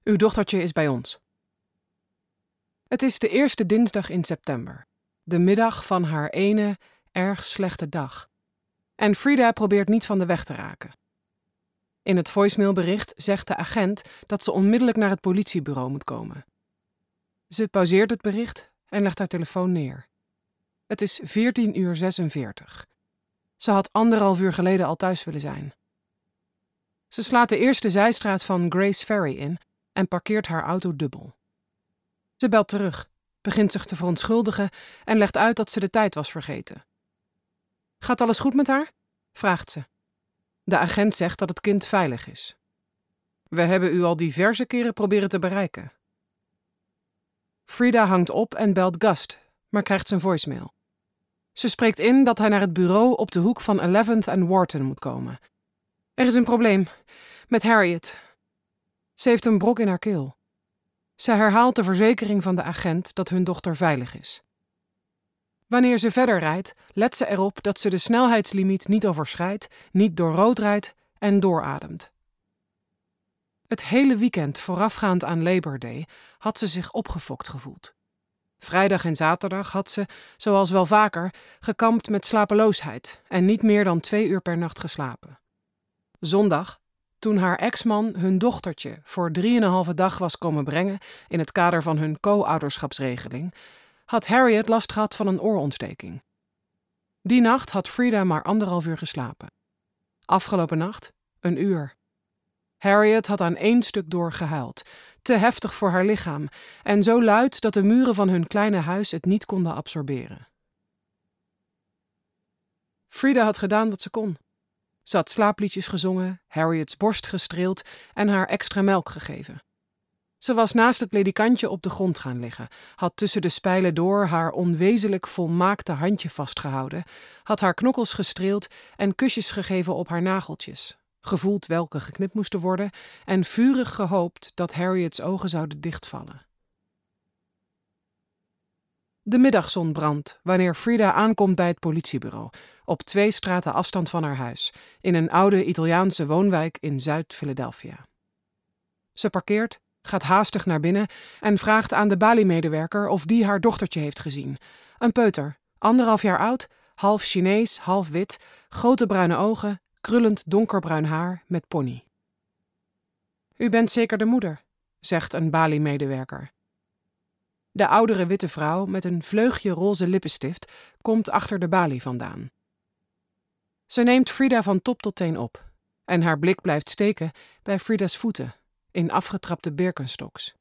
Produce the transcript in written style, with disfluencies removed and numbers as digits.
Uw dochtertje is bij ons. Het is de eerste dinsdag in september. De middag van haar ene, erg slechte dag. En Frida probeert niet van de weg te raken. In het voicemailbericht zegt de agent dat ze onmiddellijk naar het politiebureau moet komen. Ze pauzeert het bericht en legt haar telefoon neer. Het is 14:46. Ze had 1,5 uur geleden al thuis willen zijn. Ze slaat de eerste zijstraat van Grace Ferry in en parkeert haar auto dubbel. Ze belt terug, begint zich te verontschuldigen en legt uit dat ze de tijd was vergeten. Gaat alles goed met haar? Vraagt ze. De agent zegt dat het kind veilig is. We hebben u al diverse keren proberen te bereiken. Frida hangt op en belt Gust, maar krijgt zijn voicemail. Ze spreekt in dat hij naar het bureau op de hoek van 11th en Wharton moet komen. Er is een probleem met Harriet. Ze heeft een brok in haar keel. Ze herhaalt de verzekering van de agent dat hun dochter veilig is. Wanneer ze verder rijdt, let ze erop dat ze de snelheidslimiet niet overschrijdt, niet door rood rijdt en doorademt. Het hele weekend voorafgaand aan Labor Day had ze zich opgefokt gevoeld. Vrijdag en zaterdag had ze, zoals wel vaker, gekampt met slapeloosheid en niet meer dan 2 uur per nacht geslapen. Zondag, toen haar ex-man hun dochtertje voor 3,5 dag was komen brengen in het kader van hun co-ouderschapsregeling, had Harriet last gehad van een oorontsteking. Die nacht had Frida maar 1,5 uur geslapen. Afgelopen nacht 1 uur. Harriet had aan 1 stuk door gehuild, te heftig voor haar lichaam en zo luid dat de muren van hun kleine huis het niet konden absorberen. Frida had gedaan wat ze kon. Ze had slaapliedjes gezongen, Harriet's borst gestreeld en haar extra melk gegeven. Ze was naast het ledikantje op de grond gaan liggen, had tussen de spijlen door haar onwezenlijk volmaakte handje vastgehouden, had haar knokkels gestreeld en kusjes gegeven op haar nageltjes, gevoeld welke geknipt moesten worden en vurig gehoopt dat Harriet's ogen zouden dichtvallen. De middagzon brandt wanneer Frida aankomt bij het politiebureau, op 2 straten afstand van haar huis, in een oude Italiaanse woonwijk in Zuid-Philadelphia. Ze parkeert, gaat haastig naar binnen en vraagt aan de baliemedewerker of die haar dochtertje heeft gezien. Een peuter, 1,5 jaar oud, half Chinees, half wit, grote bruine ogen, krullend donkerbruin haar met pony. U bent zeker de moeder, zegt een baliemedewerker. De oudere witte vrouw met een vleugje roze lippenstift komt achter de balie vandaan. Ze neemt Frida van top tot teen op en haar blik blijft steken bij Frida's voeten in afgetrapte Birkenstocks.